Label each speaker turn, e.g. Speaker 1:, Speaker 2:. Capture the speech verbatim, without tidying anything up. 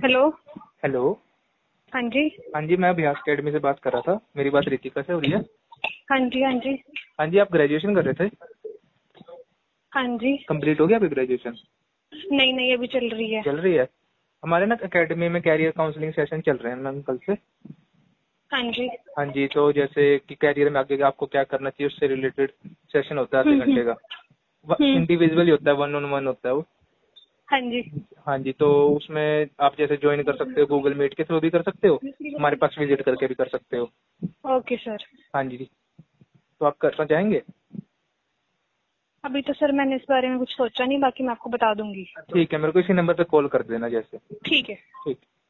Speaker 1: Hello.
Speaker 2: Hello.
Speaker 1: हाँ जी।
Speaker 2: हाँ जी, मैं अभ्यास अकेडमी से बात कर रहा था। मेरी बात रितिका से हो रही है?
Speaker 1: हाँ जी। हाँ जी।
Speaker 2: हाँ जी, आप ग्रेजुएशन कर रहे थे?
Speaker 1: हाँ जी।
Speaker 2: कंप्लीट हो गया आपकी ग्रेजुएशन?
Speaker 1: नहीं नहीं, अभी चल रही है।
Speaker 2: चल रही है। हमारे ना अकेडमी में कैरियर काउंसलिंग सेशन चल रहे हैं मैम कल से।
Speaker 1: हाँ जी।
Speaker 2: हाँ जी, तो जैसे कि कैरियर में आगे आपको क्या करना चाहिए उससे रिलेटेड सेशन होता है आधे
Speaker 1: हम्म हम्म
Speaker 2: घंटे का।
Speaker 1: हम्म,
Speaker 2: इंडिविजुअल ही होता है, वन ऑन वन होता है वो।
Speaker 1: हाँ जी।
Speaker 2: हाँ जी, तो उसमें आप जैसे ज्वाइन कर सकते हो, गूगल मीट के थ्रू भी कर सकते हो, हमारे पास विजिट करके भी कर सकते हो।
Speaker 1: Okay sir.
Speaker 2: हाँ जी, तो आप करना चाहेंगे?
Speaker 1: अभी तो सर मैंने इस बारे में कुछ सोचा नहीं, बाकी मैं आपको बता दूंगी।
Speaker 2: ठीक है, मेरे को इसी नंबर पे कॉल कर देना जैसे।
Speaker 1: ठीक है।
Speaker 2: ठीक।